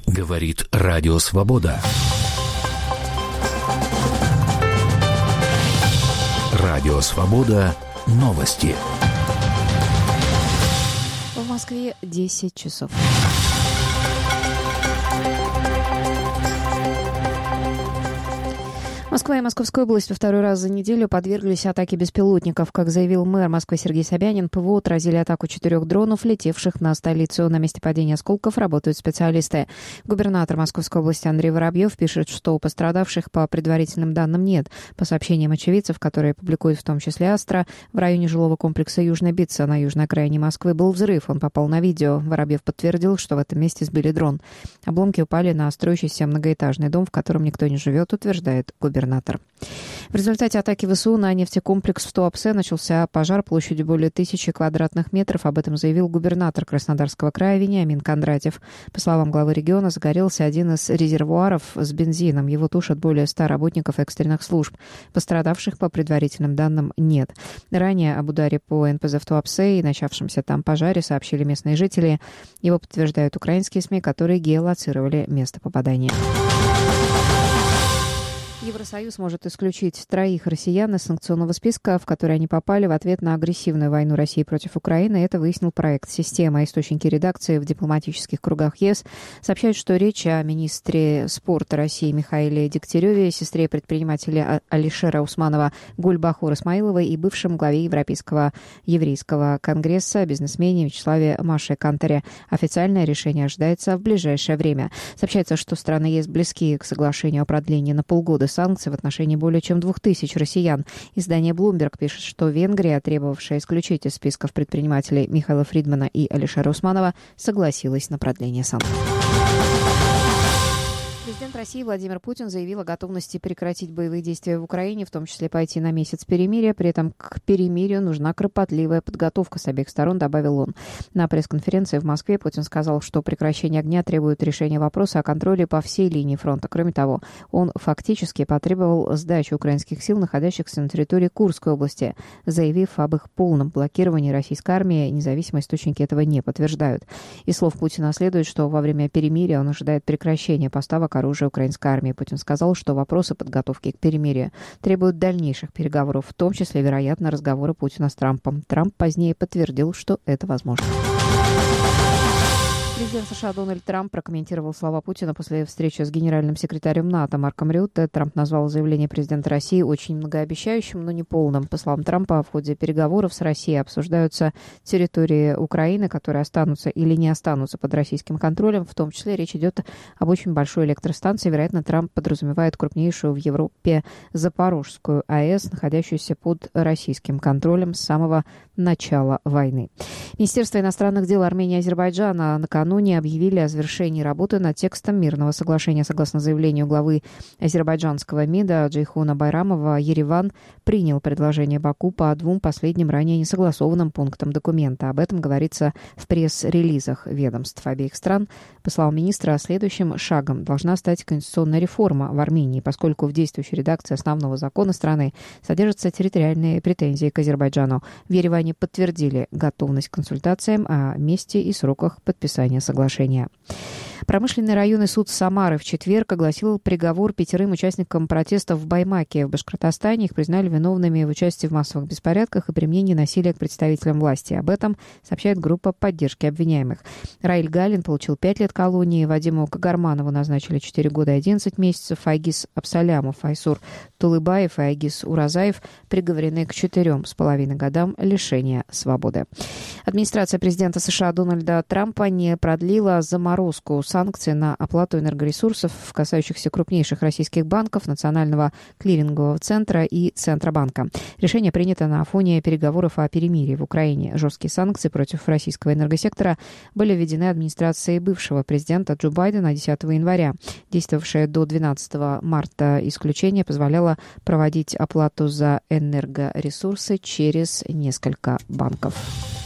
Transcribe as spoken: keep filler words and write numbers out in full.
Говорит Радио Свобода. Радио Свобода. Новости. В Москве десять часов. Москва и Московская область во второй раз за неделю подверглись атаке беспилотников. Как заявил мэр Москвы Сергей Собянин, ПВО отразили атаку четырех дронов, летевших на столицу. На месте падения осколков работают специалисты. Губернатор Московской области Андрей Воробьев пишет, что у пострадавших по предварительным данным нет. По сообщениям очевидцев, которые публикуют в том числе «Астра», в районе жилого комплекса Южная Битца на южной окраине Москвы был взрыв. Он попал на видео. Воробьев подтвердил, что в этом месте сбили дрон. Обломки упали на строящийся многоэтажный дом, в котором никто не живет, утверждает губернатор. В результате атаки ВСУ на нефтекомплекс в Туапсе начался пожар площадью более тысячи квадратных метров. Об этом заявил губернатор Краснодарского края Вениамин Кондратьев. По словам главы региона, загорелся один из резервуаров с бензином. Его тушат более ста работников экстренных служб. Пострадавших, по предварительным данным, нет. Ранее об ударе по эн пэ зэ в Туапсе и начавшемся там пожаре сообщили местные жители. Его подтверждают украинские СМИ, которые геолоцировали место попадания. Евросоюз может исключить троих россиян из санкционного списка, в который они попали в ответ на агрессивную войну России против Украины. Это выяснил проект «Система». Источники редакции в дипломатических кругах ЕС сообщают, что речь о министре спорта России Михаиле Дегтяреве, сестре предпринимателя Алишера Усманова Гульбахор Исмаиловой и бывшем главе Европейского еврейского конгресса бизнесмене Вячеславе Маше Канторе. Официальное решение ожидается в ближайшее время. Сообщается, что страны ЕС близки к соглашению о продлении на полгода санкций в отношении более чем двух тысяч россиян. Издание Bloomberg пишет, что Венгрия, требовавшая исключить из списков предпринимателей Михаила Фридмана и Алишера Усманова, согласилась на продление санкций. Президент России Владимир Путин заявил о готовности прекратить боевые действия в Украине, в том числе пойти на месяц перемирия. При этом к перемирию нужна кропотливая подготовка с обеих сторон, добавил он. На пресс-конференции в Москве Путин сказал, что прекращение огня требует решения вопроса о контроле по всей линии фронта. Кроме того, он фактически потребовал сдачи украинских сил, находящихся на территории Курской области, заявив об их полном блокировании российской армии. Независимые источники этого не подтверждают. Из слов Путина следует, что во время перемирия он ожидает прекращения поставок оружия украинской армии. Путин сказал, что вопросы подготовки к перемирию требуют дальнейших переговоров, в том числе, вероятно, разговора Путина с Трампом. Трамп позднее подтвердил, что это возможно. Президент США Дональд Трамп прокомментировал слова Путина после встречи с генеральным секретарем НАТО Марком Рютте. Трамп назвал заявление президента России очень многообещающим, но не полным. По словам Трампа, в ходе переговоров с Россией обсуждаются территории Украины, которые останутся или не останутся под российским контролем. В том числе речь идет об очень большой электростанции. Вероятно, Трамп подразумевает крупнейшую в Европе Запорожскую АЭС, находящуюся под российским контролем с самого начала войны. Министерство иностранных дел Армении и Азербайджана накануне объявили о завершении работы над текстом мирного соглашения. Согласно заявлению главы азербайджанского МИДа Джейхуна Байрамова, Ереван принял предложение Баку по двум последним ранее несогласованным пунктам документа. Об этом говорится в пресс-релизах ведомств обеих стран. По словам министра, следующим шагом должна стать конституционная реформа в Армении, поскольку в действующей редакции основного закона страны содержатся территориальные претензии к Азербайджану. В Ереване подтвердили готовность к консультациям о месте и сроках подписания соглашения. Промышленный районный суд Самары в четверг огласил приговор пятерым участникам протестов в Баймаке в Башкортостане. Их признали виновными в участии в массовых беспорядках и применении насилия к представителям власти. Об этом сообщает группа поддержки обвиняемых. Раиль Галин получил пять лет колонии, Вадиму Кагарманову назначили четыре года и одиннадцать месяцев, Айгиз Абсалямов, Айсур Тулыбаев и Айгиз Уразаев приговорены к четырем с половиной годам лишения свободы. Администрация президента США Дональда Трампа не продлила заморозку санкций на оплату энергоресурсов, касающихся крупнейших российских банков, Национального клирингового центра и Центробанка. Решение принято на фоне переговоров о перемирии в Украине. Жесткие санкции против российского энергосектора были введены администрацией бывшего президента Джо Байдена десятого января. Действовавшее до двенадцатого марта исключение позволяло проводить оплату за энергоресурсы через несколько банков.